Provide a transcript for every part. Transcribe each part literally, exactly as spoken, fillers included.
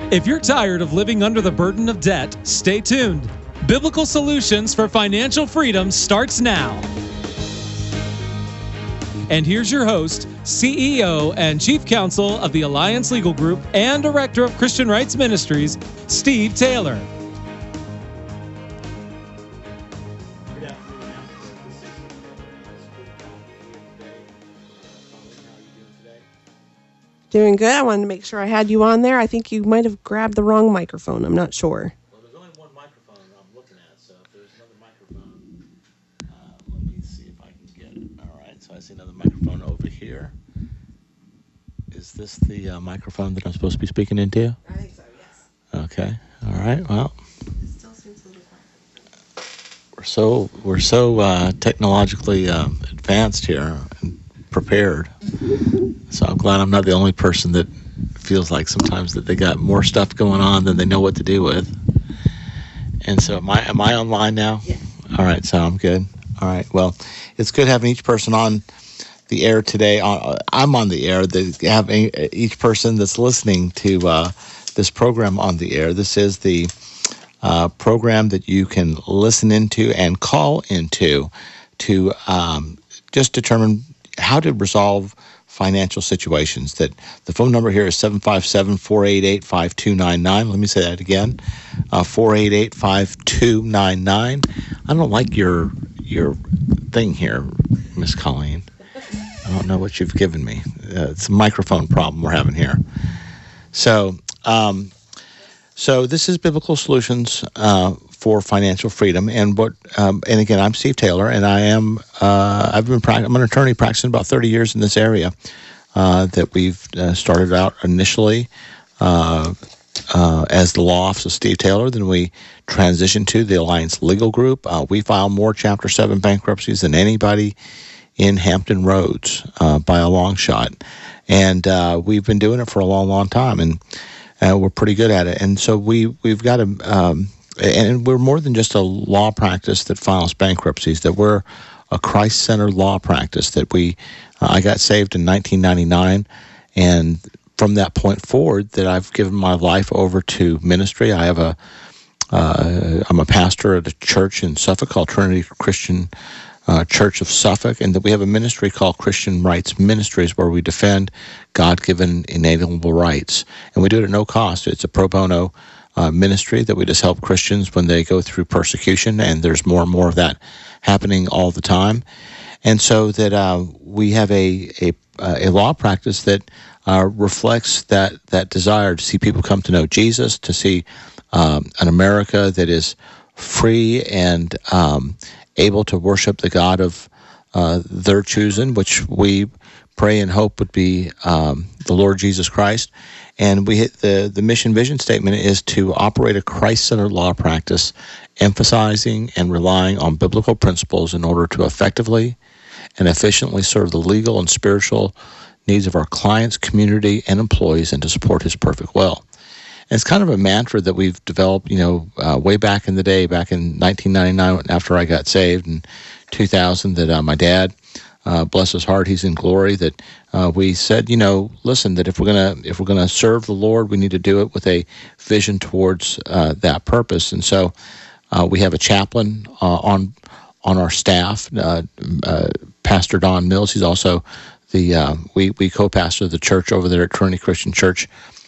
If you're tired of living under the burden of debt, stay tuned. Biblical Solutions for Financial Freedom starts now. And here's your host, C E O and Chief Counsel of the Alliance Legal Group and Director of Christian Rights Ministries, Steve Taylor. Doing good. I wanted to make sure I had you on there. I think you might have grabbed the wrong microphone. I'm not sure. Well, there's only one microphone I'm looking at, so if there's another microphone, uh, let me see if I can get it. All right, so I see another microphone over here. Is this the uh, microphone that I'm supposed to be speaking into? I think so, yes. Okay. All right. Well, It still seems a little quiet. we're so we're so uh, technologically um, advanced here and prepared. So I'm glad I'm not the only person that feels like sometimes that they got more stuff going on than they know what to do with. And so am I, am I online now? Yeah. All right, so I'm good. All right, well, it's good having each person on the air today. I'm on the air. They have each person that's listening to uh, this program on the air. This is the uh, program that you can listen into and call into to um, just determine how to resolve financial situations. That the phone number here is seven five seven, four eight eight, five two nine nine. Let me say that again, uh, four eight eight, five two nine nine. I don't like your your thing here, Miss Colleen. I don't know what you've given me. Uh, it's a microphone problem we're having here. So, um, so this is Biblical Solutions uh, for Financial Freedom, and what, um, and again, I'm Steve Taylor, and I am, uh, I've been, I'm an attorney practicing about thirty years in this area. Uh, that we've uh, started out initially uh, uh, as the law office of Steve Taylor, then we transitioned to the Alliance Legal Group. Uh, we file more Chapter Seven bankruptcies than anybody in Hampton Roads uh, by a long shot, and uh, we've been doing it for a long, long time, and uh, we're pretty good at it. And so we we've got a um, and we're more than just a law practice that files bankruptcies, that we're a Christ-centered law practice. That we, uh, I got saved in nineteen ninety-nine, and from that point forward, that I've given my life over to ministry. I have a, uh, I'm a pastor at a church in Suffolk called Trinity Christian uh, Church of Suffolk, and that we have a ministry called Christian Rights Ministries, where we defend God-given inalienable rights, and we do it at no cost. It's a pro bono Uh, ministry that we just help Christians when they go through persecution, and there's more and more of that happening all the time. And so that uh, we have a a, a law practice that uh, reflects that that desire to see people come to know Jesus, to see um, an America that is free and um, able to worship the God of uh, their choosing, which we pray and hope would be um, the Lord Jesus Christ. And we hit the, the mission vision statement is to operate a Christ-centered law practice, emphasizing and relying on biblical principles in order to effectively and efficiently serve the legal and spiritual needs of our clients, community, and employees, and to support His perfect will. And it's kind of a mantra that we've developed, you know, uh, way back in the day, back in nineteen ninety-nine, after I got saved, in two thousand, that uh, my dad, Uh, bless his heart, he's in glory, that uh, we said, you know, listen, that if we're gonna if we're gonna serve the Lord, we need to do it with a vision towards uh, that purpose. And so uh, we have a chaplain uh, on on our staff, uh, uh, Pastor Don Mills. He's also the uh, we we co-pastor the church over there at Trinity Christian Church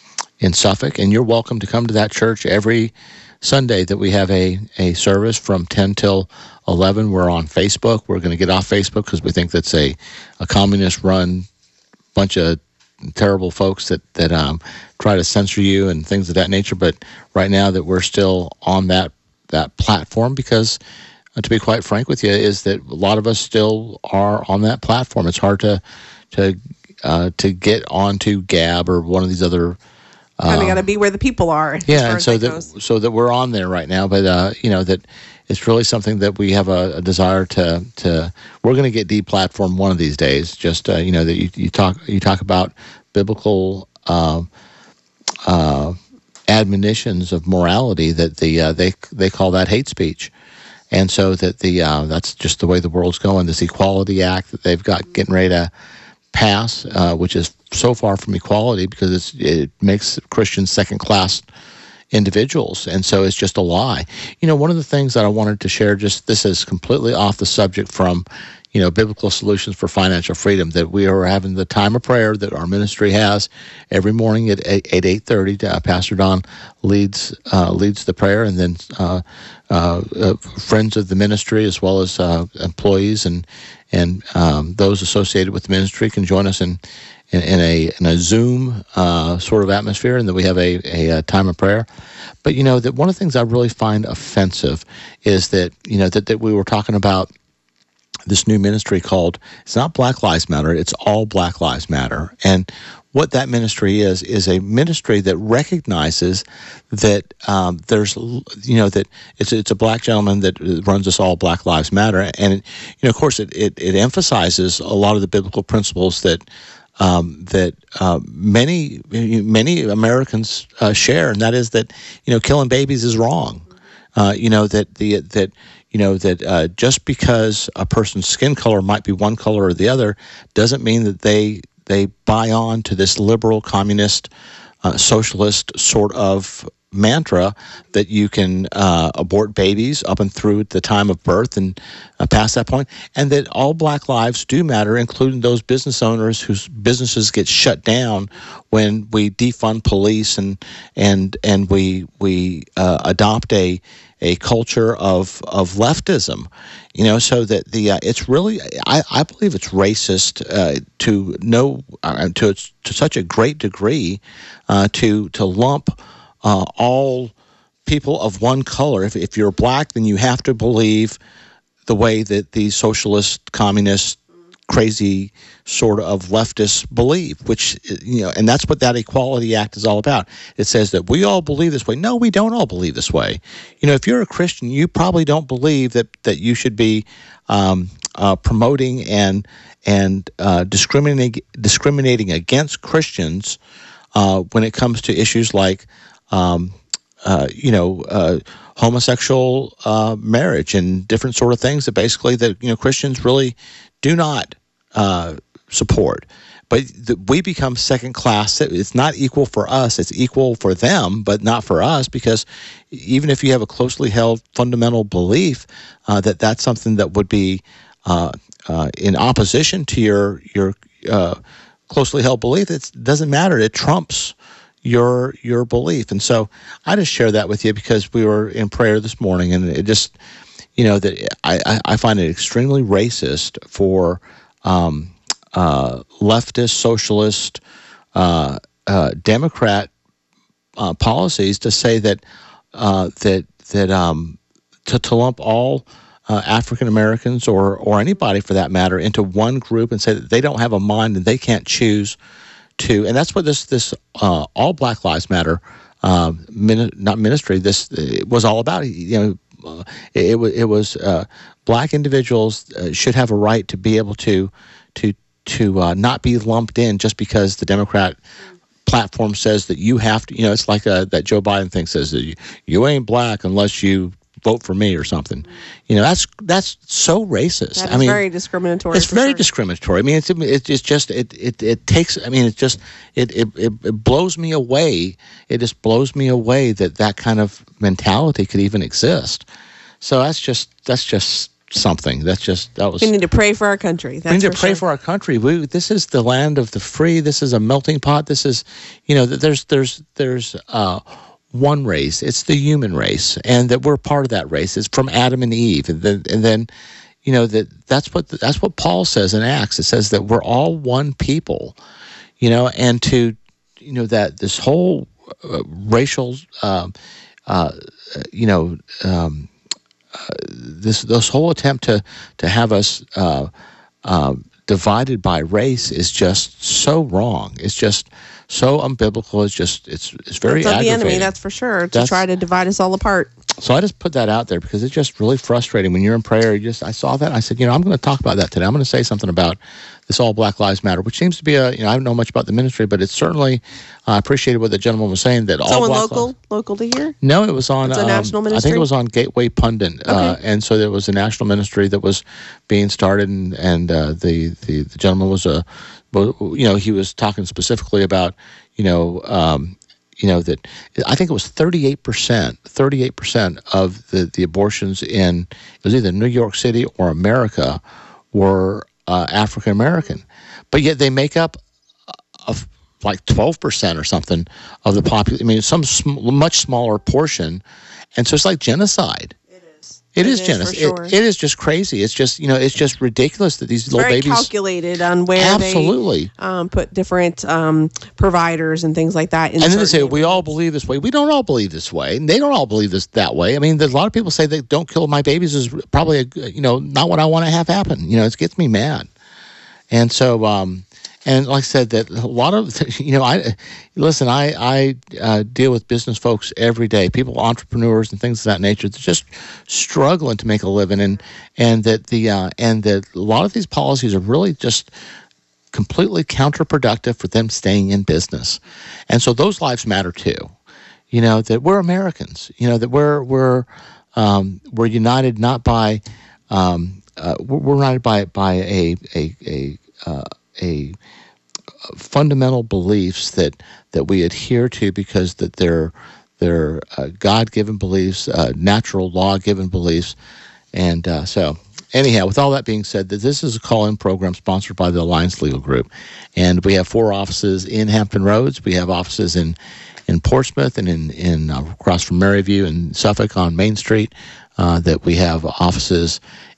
in Suffolk, and you're welcome to come to that church every Sunday that we have a, a service from ten till eleven. We're on Facebook. We're going to get off Facebook because we think that's a, a communist-run bunch of terrible folks that, that um, try to censor you and things of that nature. But right now that we're still on that, that platform, because uh, to be quite frank with you, is that a lot of us still are on that platform. It's hard to to uh, to get onto Gab or one of these other Kind of got to be where the people are. Yeah, and so that, goes. so that we're on there right now. But uh, you know, that it's really something that we have a, a desire to to. We're going to get deplatformed one of these days. Just uh, you know, that you, you talk you talk about biblical uh, uh, admonitions of morality. That the uh, they they call that hate speech, and so that the uh, that's just the way the world's going. This Equality Act that they've got getting ready to pass, uh, which is so far from equality because it's, it makes Christians second-class individuals, and so it's just a lie. You know, one of the things that I wanted to share, just this is completely off the subject from, you know, Biblical Solutions for Financial Freedom, that we are having the time of prayer that our ministry has every morning at eight eight thirty. Uh, Pastor Don leads uh, leads the prayer, and then uh, uh, uh, friends of the ministry as well as uh, employees and and um, those associated with the ministry can join us in in, in a in a Zoom uh, sort of atmosphere, and then we have a, a, a time of prayer. But you know that one of the things I really find offensive is that you know that, that we were talking about this new ministry called, it's not Black Lives Matter, it's All Black Lives Matter. And what that ministry is, is a ministry that recognizes that um, there's, you know, that it's it's a black gentleman that runs this All Black Lives Matter. And, it, you know, of course, it, it, it emphasizes a lot of the biblical principles that um, that uh, many, many Americans uh, share, and that is that, you know, killing babies is wrong. Uh, you know, that the that you know that uh, just because a person's skin color might be one color or the other doesn't mean that they they buy on to this liberal, communist, uh, socialist sort of mantra that you can uh, abort babies up and through the time of birth and uh, past that point, and that all black lives do matter, including those business owners whose businesses get shut down when we defund police and and and we we uh, adopt a a culture of of leftism, you know, so that the uh, it's really I, I believe it's racist uh, to no uh, to to such a great degree uh, to to lump uh, all people of one color. If if you're black, then you have to believe the way that the socialist, communist, crazy sort of leftists believe, which, you know, and that's what that Equality Act is all about. It says that we all believe this way. No, we don't all believe this way. You know, if you're a Christian, you probably don't believe that that you should be um, uh, promoting and and uh, discriminating discriminating against Christians uh, when it comes to issues like, um, uh, you know, uh, homosexual uh, marriage and different sort of things that basically that you know Christians really do not uh, support. But the, we become second class. It's not equal for us. It's equal for them, but not for us, because even if you have a closely held fundamental belief uh, that that's something that would be uh, uh, in opposition to your your uh, closely held belief, it doesn't matter. It trumps your your belief. And so I just share that with you because we were in prayer this morning, and it just, you know, that I, I find it extremely racist for um, uh, leftist, socialist, uh, uh, Democrat uh, policies to say that uh, that that um, to, to lump all uh, African Americans or or anybody for that matter into one group and say that they don't have a mind and they can't choose to. And that's what this this uh, All Black Lives Matter uh, min- not ministry this it was all about. You know. Uh, it, it was it was uh, black individuals uh, should have a right to be able to to to uh, not be lumped in just because the Democrat platform says that you have to. You know, it's like uh, that Joe Biden thing says that you, you ain't black unless you vote for me or something. You know, that's that's so racist. That is I mean, very discriminatory. It's for very sure. discriminatory. I mean, it's it, it's just it, it it takes. I mean, it just it, it it it blows me away. It just blows me away that that kind of mentality could even exist. So that's just that's just something. That's just that was. We need to pray for our country. That's we need to for pray sure. for our country. We, this is the land of the free. This is a melting pot. This is, you know, there's there's there's uh, one race. It's the human race, and that we're part of that race. It's from Adam and Eve, and then and then, you know, that that's what that's what Paul says in Acts. It says that we're all one people, you know, and to, you know, that this whole uh, racial, uh, uh, you know. Um, Uh, this this whole attempt to to have us uh, uh, divided by race is just so wrong. It's just so unbiblical. It's just it's it's very It's of the aggravating. enemy, that's for sure, to That's- try to divide us all apart. So I just put that out there because it's just really frustrating when you're in prayer. You just I saw that and I said, you know, I'm going to talk about that today. I'm going to say something about this All Black Lives Matter, which seems to be a, you know, I don't know much about the ministry, but it's certainly I uh, appreciated what the gentleman was saying that all Someone Black local, Lives. local to here? No, it was on. It's a um, national I think ministry? it was on Gateway Pundit, uh, Okay. and so there was a national ministry that was being started, and, and uh, the, the the gentleman was a well, you know, he was talking specifically about, you know, um, you know that I think it was thirty-eight percent, thirty-eight percent of the, the abortions in it was either New York City or America were uh, African American, but yet they make up of like twelve percent or something of the population. I mean, some sm- much smaller portion, and so it's like genocide. It, it is, is genocide. Sure. It, it is just crazy. It's just, you know, it's just ridiculous that these it's little very babies. Calculated on where absolutely. they um, put different um, providers and things like that. In and then they say, we all believe this way. We don't all believe this way. And they don't all believe this that way. I mean, there's a lot of people say that don't kill my babies is probably, a, you know, not what I want to have happen. You know, it gets me mad. And so, um, and like I said, that a lot of, you know, I listen, I, I uh, deal with business folks every day, people, entrepreneurs and things of that nature. They're just struggling to make a living. And, and that the, uh, and that a lot of these policies are really just completely counterproductive for them staying in business. And so those lives matter too. You know, that we're Americans, you know, that we're, we're, um, we're united not by, um, uh, we're united by, by a, a, a, uh, a fundamental beliefs that, that we adhere to because that they're they're uh, God-given beliefs, uh, natural law-given beliefs, and uh, so anyhow, with all that being said, that this is a call-in program sponsored by the Alliance Legal Group, and we have four offices in Hampton Roads. We have offices in in Portsmouth and in in uh, across from Maryview and Suffolk on Main Street. Uh, that we have offices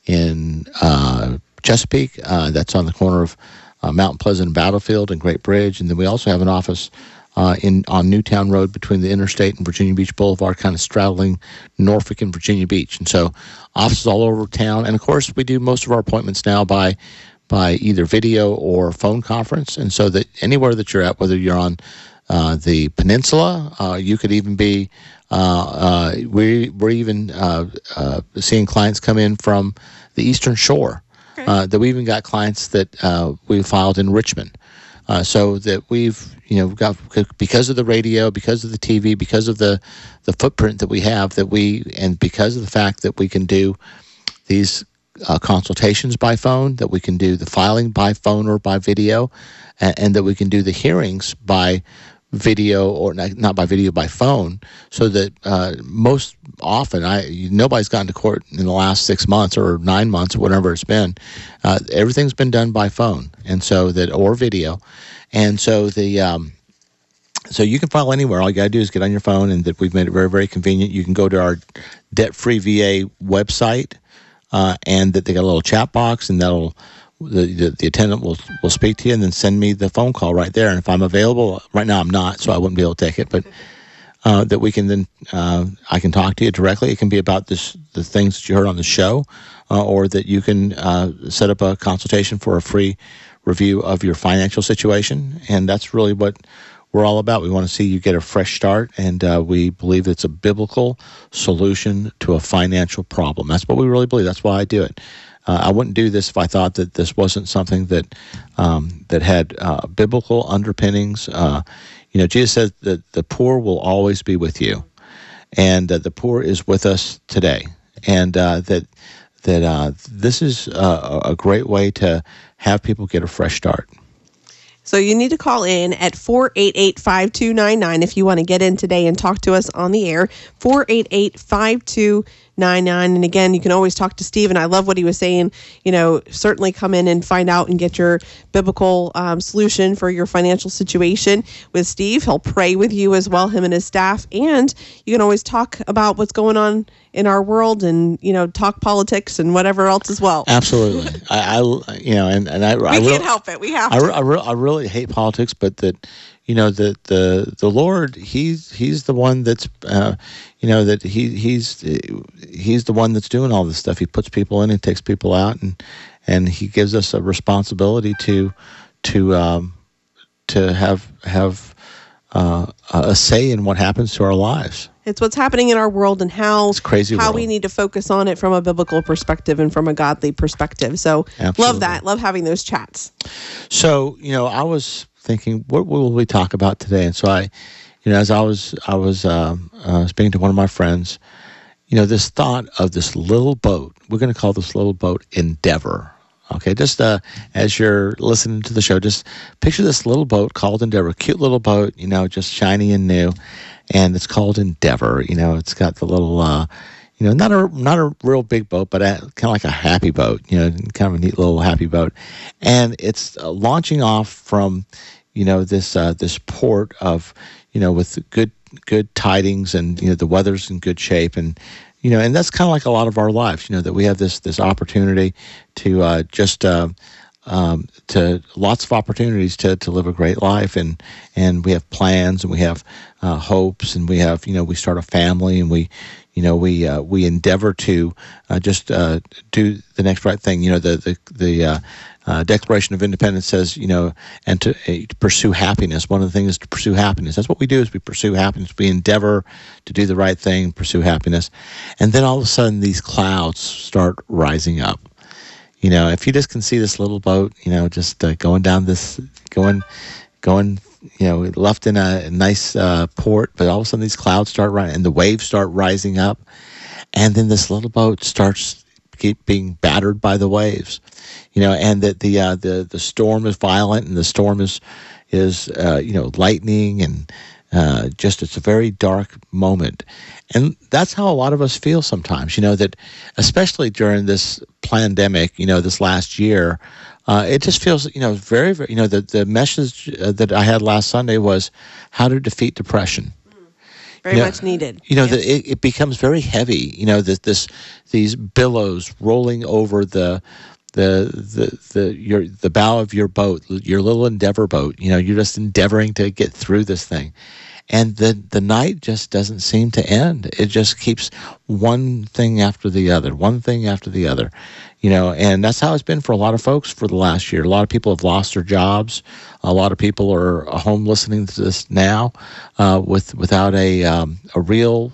in uh, Chesapeake. Uh, that's on the corner of Uh, Mount Pleasant and Battlefield and Great Bridge, and then we also have an office uh, in on Newtown Road between the Interstate and Virginia Beach Boulevard, kind of straddling Norfolk and Virginia Beach. And so, offices all over town. And of course, we do most of our appointments now by by either video or phone conference. And so that anywhere that you're at, whether you're on uh, the peninsula, uh, you could even be. Uh, uh, we we're even uh, uh, seeing clients come in from the Eastern Shore. Okay. Uh, that we even got clients that uh, we filed in Richmond, uh, so that we've you know got because of the radio, because of the T V, because of the the footprint that we have, that we and because of the fact that we can do these uh, consultations by phone, that we can do the filing by phone or by video, and, and that we can do the hearings by video or not, not by video, by phone, so that uh, most often, I nobody's gotten to court in the last six months or nine months or whatever it's been. Uh, everything's been done by phone, and so that or video, and so the um, so you can file anywhere. All you got to do is get on your phone, and that we've made it very very convenient. You can go to our Debt Free V A website, uh, and that they got a little chat box, and that'll. The, the the attendant will will speak to you and then send me the phone call right there. And if I'm available, right now I'm not, so I wouldn't be able to take it. But uh, that we can then uh, I can talk to you directly. It can be about this the things that you heard on the show, uh, or that you can uh, set up a consultation for a free review of your financial situation. And that's really what we're all about. We want to see you get a fresh start, and uh, we believe it's a biblical solution to a financial problem. That's what we really believe. That's why I do it. Uh, I wouldn't do this if I thought that this wasn't something that um, that had uh, biblical underpinnings. Uh, you know, Jesus said that the poor will always be with you, and uh, the poor is with us today, and uh, that that uh, this is uh, a great way to have people get a fresh start. So you need to call in at four eight eight, five two nine nine if you want to get in today and talk to us on the air, four eight eight, five two nine nine. And again, you can always talk to Steve, and I love what he was saying. You know, certainly come in and find out and get your biblical um, solution for your financial situation with Steve. He'll pray with you as well, him and his staff. And you can always talk about what's going on in our world, and you know, talk politics and whatever else as well. Absolutely. I, I you know, and, and I we I can't really, help it. We have to. I, I, I really hate politics, but that you know the the the Lord, he's he's the one that's uh, you know that he he's he's the one that's doing all this stuff. He puts people in and takes people out, and and he gives us a responsibility to to um, to have have uh, a say in what happens to our lives. It's what's happening in our world, and how it's crazy how world. we need to focus on it from a biblical perspective and from a godly perspective. So Absolutely. Love that. Love having those chats. So, you know, I was thinking, what will we talk about today? And so I, you know, as I was I was um, uh, speaking to one of my friends, you know, this thought of this little boat, we're going to call this little boat Endeavor. Okay, just uh, as you're listening to the show, just picture this little boat called Endeavor, cute little boat, you know, just shiny and new, and it's called Endeavor. You know, it's got the little, uh, you know, not a not a real big boat, but kind of like a happy boat, you know, kind of a neat little happy boat, and it's uh, launching off from, you know, this uh, this port of, you know, with good good tidings, and you know the weather's in good shape, and you know, and that's kind of like a lot of our lives, you know, that we have this this opportunity to uh, just uh, um, to lots of opportunities to to live a great life, and and we have plans, and we have uh, hopes, and we have, you know, we start a family, and we, you know, we uh, we endeavor to uh, just uh, do the next right thing. You know, the the the uh, uh, Declaration of Independence says, you know, and to, uh, to pursue happiness. One of the things is to pursue happiness. That's what we do, is we pursue happiness. We endeavor to do the right thing, pursue happiness, and then all of a sudden these clouds start rising up. You know, if you just can see this little boat, you know, just uh, going down this, going, going. You know, left in a nice uh, port, but all of a sudden these clouds start rising, and the waves start rising up, and then this little boat starts keep being battered by the waves. You know, and that the uh, the the storm is violent, and the storm is is uh, you know, lightning, and uh, just it's a very dark moment, and that's how a lot of us feel sometimes. You know, that especially during this pandemic, you know, this last year. Uh, it just feels, you know, very, very, you know, the, the message uh, that I had last Sunday was how to defeat depression. Very you know, much needed. You know, yes. the, it, it becomes very heavy, you know, this, this, these billows rolling over the, the, the, the, your, the bow of your boat, your little Endeavor boat. You know, you're just endeavoring to get through this thing. And the, the night just doesn't seem to end. It just keeps one thing after the other, one thing after the other. You know, and that's how it's been for a lot of folks for the last year. A lot of people have lost their jobs. A lot of people are home listening to this now, uh, with without a um, a real,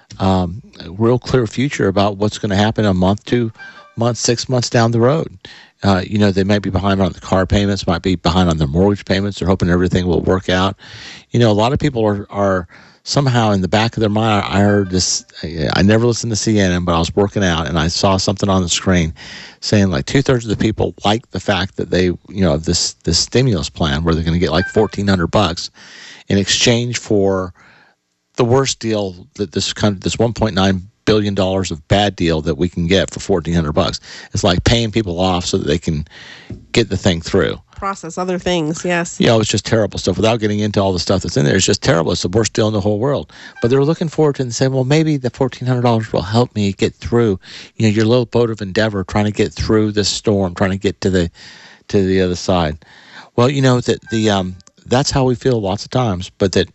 um, a real clear future about what's going to happen a month, two months, six months down the road. Uh, you know, they might be behind on the car payments, might be behind on their mortgage payments. They're hoping everything will work out. You know, a lot of people are are. Somehow in the back of their mind, I heard this. I never listened to C N N, but I was working out and I saw something on the screen saying like two thirds of the people like the fact that they, you know, this this stimulus plan where they're going to get like fourteen hundred bucks in exchange for the worst deal that this kind of this one point nine billion dollars of bad deal that we can get for fourteen hundred bucks. It's like paying people off so that they can get the thing through. Process other things, yes. Yeah, you know, it's just terrible stuff. Without getting into all the stuff that's in there, it's just terrible. It's the worst deal in the whole world. But they're looking forward to it and saying, well, maybe the fourteen hundred dollars will help me get through, you know, your little boat of endeavor, trying to get through this storm, trying to get to the to the other side. Well, you know, that the um, that's how we feel lots of times. But that,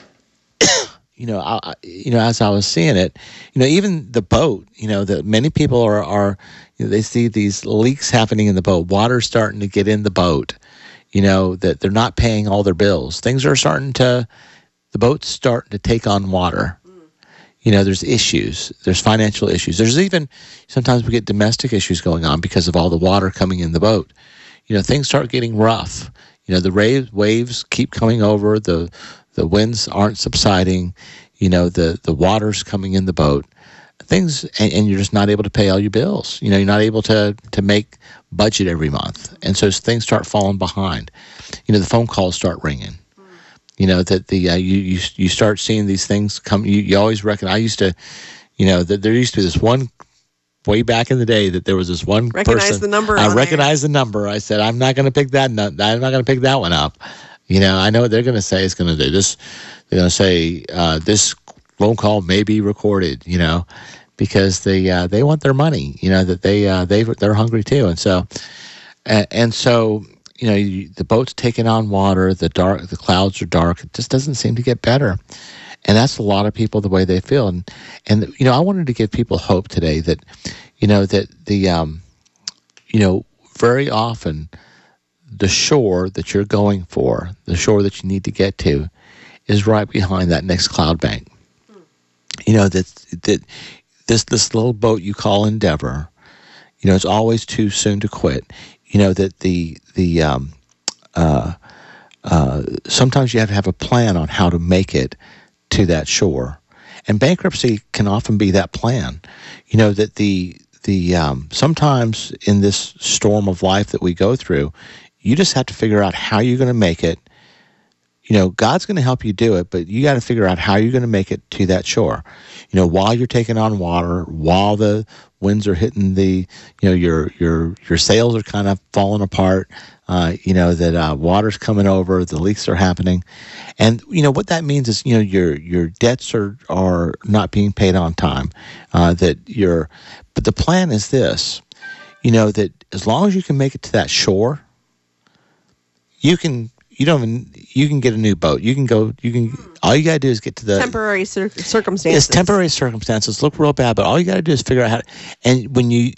you know, I, you know, as I was seeing it, you know, even the boat, you know, that many people are are. You know, they see these leaks happening in the boat, water starting to get in the boat, you know, that they're not paying all their bills. Things are starting to, the boat's starting to take on water. Mm. You know, there's issues. There's financial issues. There's even, sometimes we get domestic issues going on because of all the water coming in the boat. You know, things start getting rough. You know, the waves, waves keep coming over. The the winds aren't subsiding. You know, the, the water's coming in the boat. Things, and, and you're just not able to pay all your bills. You know, you're not able to to make budget every month, and so things start falling behind. You know, the phone calls start ringing. Mm. You know that the uh, you you you start seeing these things come. You, you always reckon. I used to, you know, that there used to be this one way back in the day that there was this one recognize person. the number. I recognized the number. I said, I'm not going to pick that. I'm not going to pick that one up. You know, I know what they're going to say. It's going to do this. They're going to say uh, this phone call may be recorded. You know. Because they uh, they want their money, you know, that they uh, they they're hungry too, and so and, and so you know you, the boat's taking on water, the dark, the clouds are dark. It just doesn't seem to get better, and that's a lot of people the way they feel. And and you know I wanted to give people hope today that you know that the um, you know very often the shore that you're going for, the shore that you need to get to, is right behind that next cloud bank. Hmm. You know that that. This this little boat you call Endeavor, you know, it's always too soon to quit. You know that the the um, uh, uh, sometimes you have to have a plan on how to make it to that shore, and bankruptcy can often be that plan. You know that the the um, sometimes in this storm of life that we go through, you just have to figure out how you're going to make it. You know, God's going to help you do it, but you got to figure out how you're going to make it to that shore. You know, while you're taking on water, while the winds are hitting the, you know, your your your sails are kind of falling apart. Uh, you know that uh, water's coming over, the leaks are happening, and you know what that means is you know your your debts are are not being paid on time. Uh, that you're, but the plan is this, you know that as long as you can make it to that shore, you can. You don't even, you can get a new boat. You can go, you can, all you got to do is get to the temporary cir- circumstances. It's temporary circumstances. Look real bad, but all you got to do is figure out how to, and when you,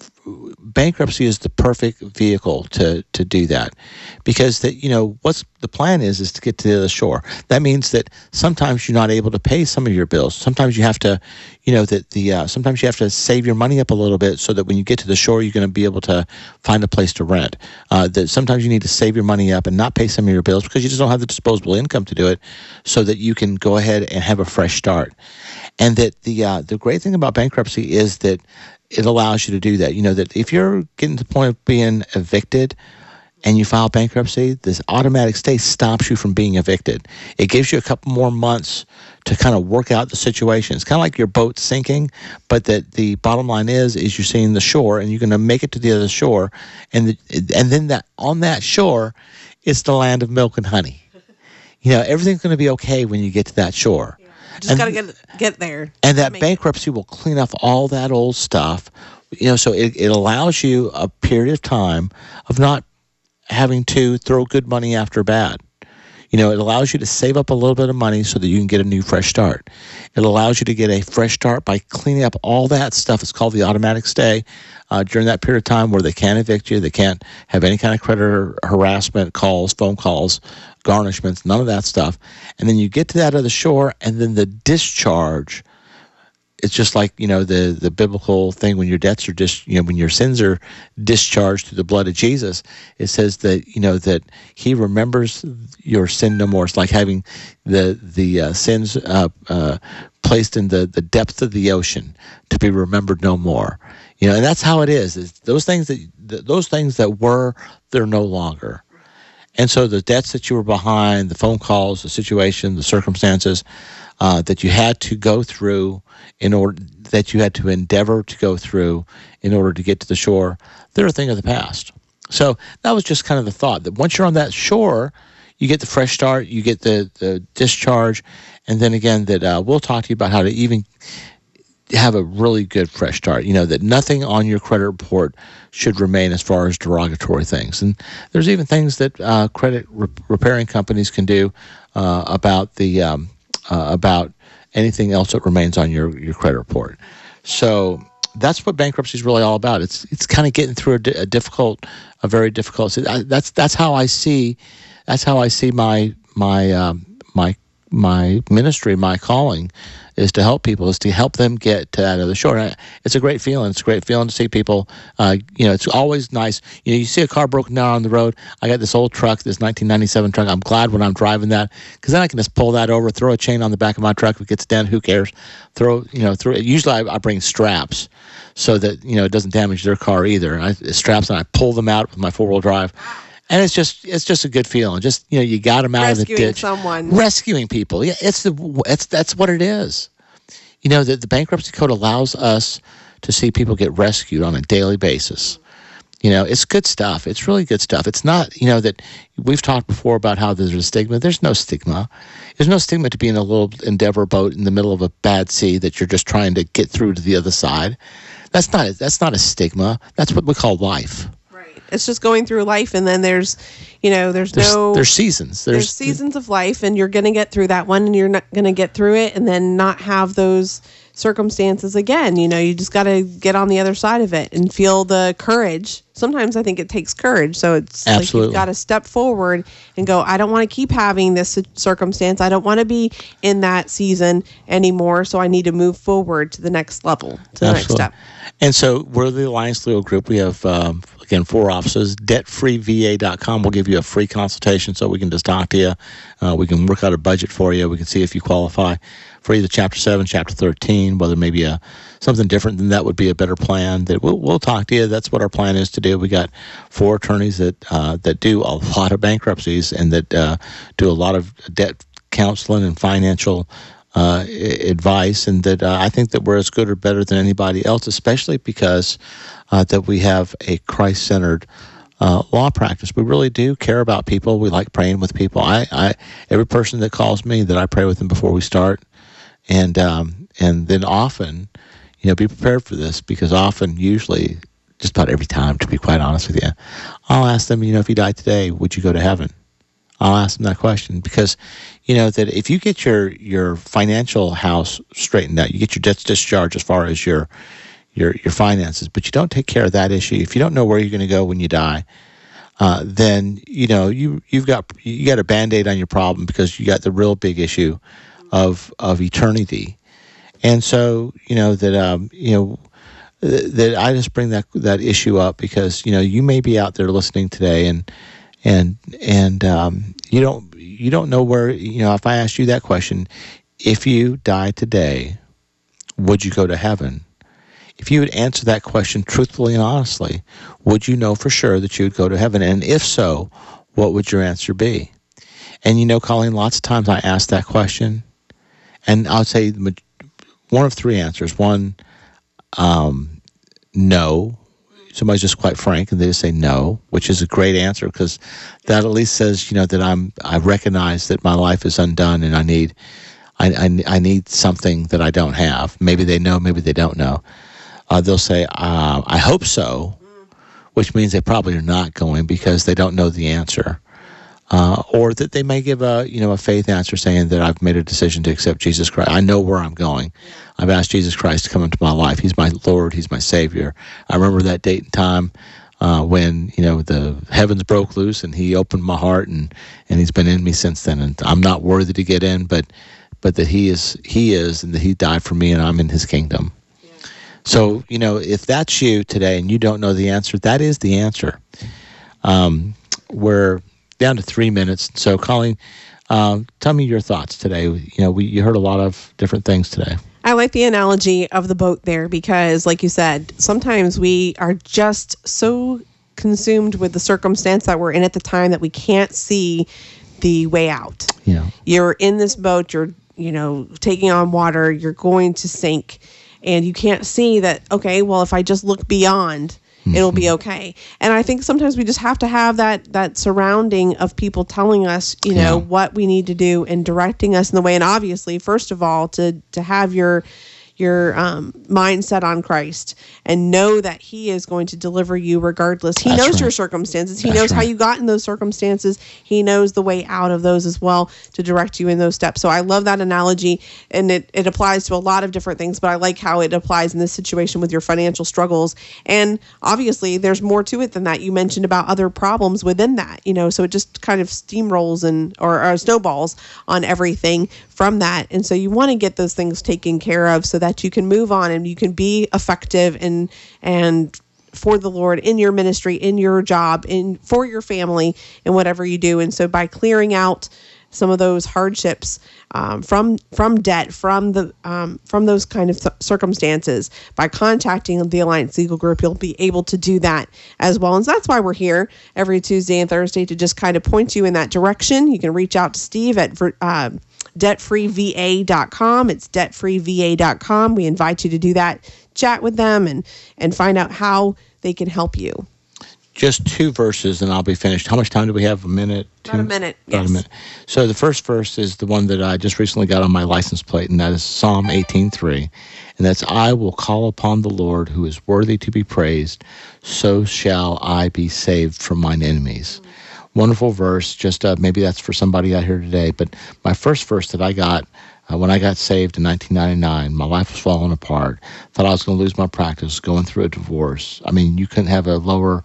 bankruptcy is the perfect vehicle to, to do that, because that, you know, what's the plan is, is to get to the shore. That means that sometimes you're not able to pay some of your bills. Sometimes you have to, you know, that the, uh, sometimes you have to save your money up a little bit so that when you get to the shore, you're going to be able to find a place to rent. Uh, that sometimes you need to save your money up and not pay some of your bills because you just don't have the disposable income to do it, so that you can go ahead and have a fresh start. And that the, uh, the great thing about bankruptcy is that it allows you to do that. You know, that if you're getting to the point of being evicted and you file bankruptcy, this automatic stay stops you from being evicted. It gives you a couple more months to kind of work out the situation. It's kind of like your boat sinking, but that the bottom line is, is you're seeing the shore and you're going to make it to the other shore. And the, and then that on that shore, it's the land of milk and honey. You know, everything's going to be okay when you get to that shore. Just got to get get there. And that bankruptcy it. will clean up all that old stuff. You know, so it, it allows you a period of time of not having to throw good money after bad. You know, it allows you to save up a little bit of money so that you can get a new fresh start. It allows you to get a fresh start by cleaning up all that stuff. It's called the automatic stay uh, during that period of time where they can't evict you. They can't have any kind of creditor harassment calls, phone calls, garnishments, none of that stuff. And then you get to that other shore, and then the discharge, it's just like, you know, the, the biblical thing when your debts are dis, you know, when your sins are discharged through the blood of Jesus, it says that, you know, that he remembers your sin no more. It's like having the, the uh, sins uh, uh, placed in the, the depth of the ocean to be remembered no more. You know, and that's how it is. Is those things that, those things that were, they're no longer. And so the debts that you were behind, the phone calls, the situation, the circumstances uh, that you had to go through in order, that you had to endeavor to go through in order to get to the shore, they're a thing of the past. So that was just kind of the thought that once you're on that shore, you get the fresh start, you get the, the discharge, and then again that uh, we'll talk to you about how to even have a really good fresh start. You know, that nothing on your credit report should remain as far as derogatory things. And there's even things that uh, credit re- repairing companies can do uh, about the um, uh, about anything else that remains on your, your credit report. So that's what bankruptcy is really all about. It's it's kind of getting through a, di- a difficult, a very difficult. I, that's that's how I see, that's how I see my my um, my my ministry, my calling, is to help people, is to help them get to that other shore. And it's a great feeling. It's a great feeling to see people. Uh, you know, it's always nice. You know, you see a car broken down on the road. I got this old truck, this nineteen ninety-seven truck. I'm glad when I'm driving that, because then I can just pull that over, throw a chain on the back of my truck. If it gets dent, who cares? Throw, you know, throw. Usually I, I bring straps so that, you know, it doesn't damage their car either. I, straps, and I pull them out with my four-wheel drive. And it's just it's just a good feeling. Just, you know, you got them out Rescuing of the ditch. someone. Rescuing people. Yeah, it's the it's that's what it is. You know, the, the bankruptcy code allows us to see people get rescued on a daily basis. You know, it's good stuff. It's really good stuff. It's not, you know, that we've talked before about how there's a stigma. There's no stigma. There's no stigma to be in a little Endeavor boat in the middle of a bad sea that you're just trying to get through to the other side. That's not that's not a stigma. That's what we call life. It's just going through life, and then there's, you know, there's, there's no... There's seasons. There's, there's seasons of life, and you're going to get through that one, and you're not going to get through it and then not have those circumstances again. You know, you just got to get on the other side of it and feel the courage. Sometimes I think it takes courage. So it's Absolutely. like you've got to step forward and go, I don't want to keep having this circumstance. I don't want to be in that season anymore. So I need to move forward to the next level, to the Absolutely. next step. And so we're the Alliance Legal Group. We have, um, again, four offices. debt free v a dot com will give you a free consultation so we can just talk to you. Uh, we can work out a budget for you. We can see if you qualify for either Chapter seven, Chapter thirteen, whether maybe a something different than that would be a better plan, that we'll, we'll talk to you. That's what our plan is to do. We got four attorneys that uh, that do a lot of bankruptcies and that uh, do a lot of debt counseling and financial uh, advice, and that uh, I think that we're as good or better than anybody else, especially because uh, that we have a Christ-centered uh, law practice. We really do care about people. We like praying with people. I, I every person that calls me, that I pray with them before we start, and um, and then often, you know, be prepared for this, because often, usually, just about every time, to be quite honest with you, I'll ask them, you know, if you died today, would you go to heaven? I'll ask them that question because, you know, that if you get your, your financial house straightened out, you get your debts discharged as far as your your your finances, but you don't take care of that issue, if you don't know where you're going to go when you die, uh, then, you know, you, you've got you got a Band-Aid on your problem, because you got the real big issue of of eternity. And so, you know, that, um, you know, that I just bring that that issue up because, you know, you may be out there listening today and and and um, you don't you don't know where, you know, if I asked you that question, if you die today, would you go to heaven? If you would answer that question truthfully and honestly, would you know for sure that you would go to heaven? And if so, what would your answer be? And, you know, Colleen, lots of times I ask that question, and I'll say the one of three answers. One, um, no. Somebody's just quite frank and they just say no, which is a great answer, because that at least says, you know, that I'm I recognize that my life is undone and I need I I, I need something that I don't have. Maybe they know, maybe they don't know. Uh, they'll say, uh, I hope so, which means they probably are not going because they don't know the answer. Uh, or that they may give a, you know, a faith answer saying that I've made a decision to accept Jesus Christ. I know where I'm going. I've asked Jesus Christ to come into my life. He's my Lord. He's my Savior. I remember that date and time uh, when, you know, the heavens broke loose and he opened my heart, and, and he's been in me since then. And I'm not worthy to get in, but but that he is, he is, and that he died for me, and I'm in his kingdom. Yeah. So, you know, if that's you today and you don't know the answer, that is the answer. Um, we're down to three minutes. So, Colleen, um, tell me your thoughts today. You know, we you heard a lot of different things today. I like the analogy of the boat there because, like you said, sometimes we are just so consumed with the circumstance that we're in at the time that we can't see the way out. Yeah. You're in this boat, you're, you know, taking on water, you're going to sink, and you can't see that, okay, well, if I just look beyond, it'll be okay. And I think sometimes we just have to have that that surrounding of people telling us, you know, yeah. what we need to do and directing us in the way. And obviously, first of all, to to have your your um, mindset on Christ and know that he is going to deliver you regardless. He That's knows right. your circumstances. He That's knows right. how you got in those circumstances. He knows the way out of those as well to direct you in those steps. So I love that analogy, and it, it applies to a lot of different things, but I like how it applies in this situation with your financial struggles. And obviously there's more to it than that. You mentioned about other problems within that, you know, so it just kind of steamrolls and or, or snowballs on everything from that. And so you want to get those things taken care of so that you can move on and you can be effective and and for the Lord in your ministry, in your job, in for your family, and whatever you do. And so by clearing out some of those hardships um, from from debt, from the um, from those kind of th- circumstances, by contacting the Alliance Legal Group, you'll be able to do that as well. And so that's why we're here every Tuesday and Thursday, to just kind of point you in that direction. You can reach out to Steve at uh, debt free v a dot com. It's debt free v a dot com. We invite you to do that, chat with them, and and find out how they can help you. Just two verses and I'll be finished. How much time do we have? A minute? Two? About a minute, About yes. a minute. So the first verse is the one that I just recently got on my license plate, and that is Psalm eighteen three. And that's, I will call upon the Lord who is worthy to be praised, so shall I be saved from mine enemies. Mm-hmm. Wonderful verse. Just uh, maybe that's for somebody out here today. But my first verse that I got uh, when I got saved in nineteen ninety-nine, my life was falling apart. Thought I was going to lose my practice, going through a divorce. I mean, you couldn't have a lower,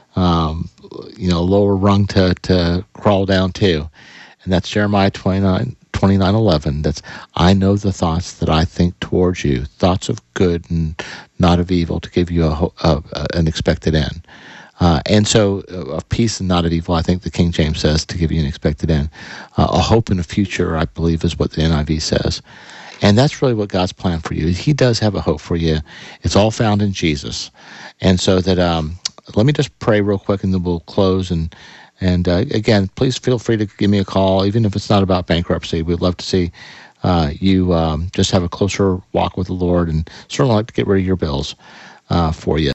um, you know, lower rung to, to crawl down to. And that's Jeremiah twenty-nine, twenty-nine eleven. That's, I know the thoughts that I think towards you, thoughts of good and not of evil, to give you a, ho- a, a an expected end. Uh, and so uh, of peace and not of evil, I think the King James says, to give you an expected end. Uh, a hope in a future, I believe, is what the N I V says. And that's really what God's plan for you. He does have a hope for you. It's all found in Jesus. And so that, um, let me just pray real quick and then we'll close. And, and uh, again, please feel free to give me a call, even if it's not about bankruptcy. We'd love to see uh, you um, just have a closer walk with the Lord, and certainly like to get rid of your bills uh, for you.